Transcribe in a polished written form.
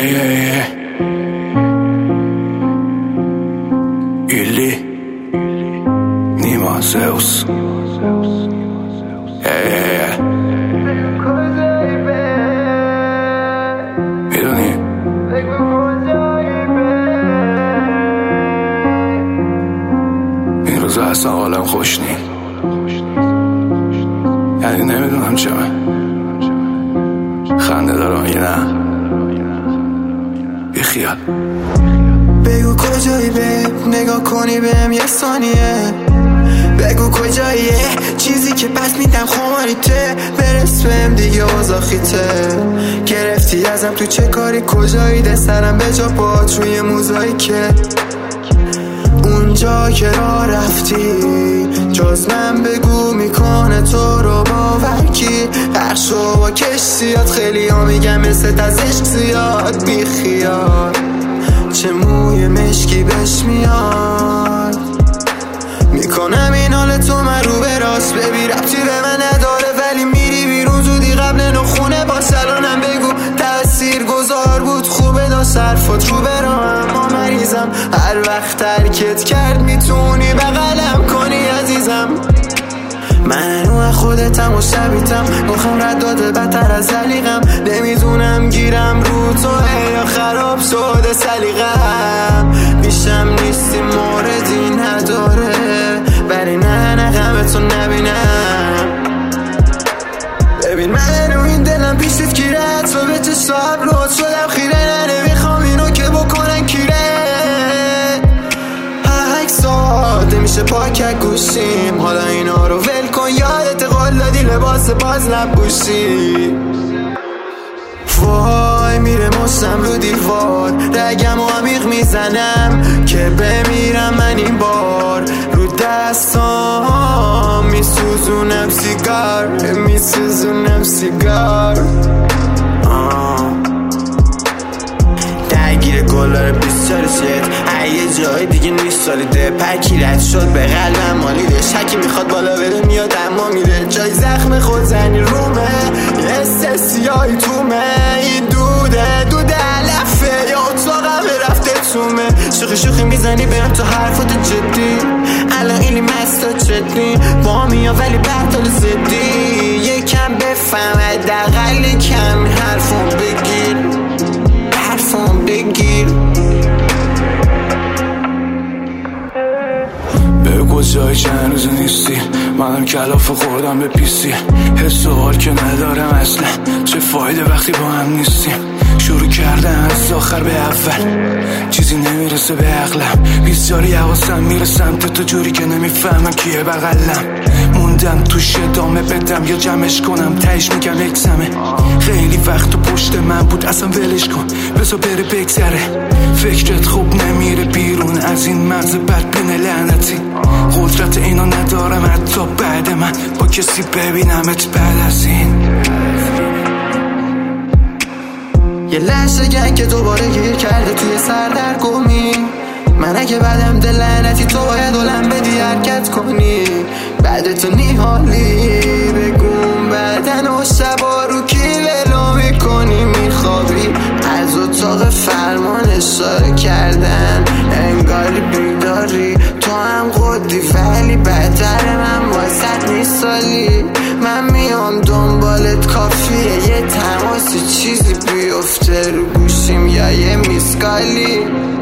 ایلی نیما زئوس میدونی این روزا اصلا حالم خوش نی، یعنی نمیدونم چه خنده دارم یه نه بی خیال. بگو کجایی به نگاه کنی بهم یه ثانیه، بگو کجاییه چیزی که پس میدم خماریته، برس بهم دیگه اوزاخیته، گرفتی ازم تو چه کاری کجایی ده سرم به جا پات روی موزاییکه، اونجا که راه رفتی جز من بگو میکنه تو رو باور کی، قرشو با کشتیات خیلی ها میگم مثل از عشق زیاد بی خیال، چه موی مشکی بهش میاد، میکنم این حال تو من رو به راست ببی ربطی به من نداره ولی میری بیرون زودی قبل نخونه با سلانم بگو تأثیر گذار بود خوبه دا صرفات رو برام اما مریضم هر وقت ترکت کرد میتونی بغلم کنی عزیزم، من هنو خودتم و شبیتم مخم رد داده بدتر از علیقم، نمیدونم گیرم رو تو یا خراب شده سلیقم، بیشم نیستی موردی نداره ولی نه غمتو نبینم، ببین من و این دلم پیشت گیره تو به چه صاحب رود شدم خیره، نه نمیخوام اینو که بکنن کیره، ساده میشه پاک گوشیم حالا اینا رو ول کن یادت قول دادی لباس باز نپوشی، وای میره مشتم رو دیوار رگم و عمیق میزنم که بمیرم من این بار، رو دستام میسوزونم سیگار درگیر گلار 24 یه جای دیگه نیست سالیده پکی رد شد به قلبم مالیده، شکی میخواد بالا بره میاد اما میره، جای زخم خود زنی رومه یه حس سیاهی تومه، این دود علفه یا اتاقم رفته تومه، شوخی میزنی برم تو حرفات جدی الان ایلی مستا جدی با میا ولی بطال زدی، یکم بفهم حداقل کم حرفم بگیر به کجایی چند روز نیستی منم کلاف خوردم به پیسی، حس و حال که ندارم اصلا چه فایده وقتی با هم نیستیم، شروع کردم از آخر به اول چیزی نمیرسه به عقلم، بیزاری حواسم میره سمت تو جوری که نمیفهمم کیه بغلم، موندم توش ادامه بدم یا جمعش کنم تهش میگم اکسمه، خیلی وقت تو پشت من بود اصلا ولش کن بذار بره بگذره، فکرت خوب نمیره بیرون از این مغز بدبین لعنتی، قدرت اینو ندارم حتی بعد من با کسی ببینمت بعد از این، یه لحظه گنگ که دوباره گیر کرده توی سردرگمی، من اگه بعدم دل لعنتی تو باید علم بدی حرکت کنی، بعد تو نیحالی بگم بعدن و شبا رو کی ولو میکنی میخوابی، از اتاق فرمان اشاره کردن انگاری بیداری، تو هم قدی ولی بهتر من واسط نیستالی، من میام دنبالت کافیه یه تماسی چیزی بیفته رو گوشیم یا یه میسکالی.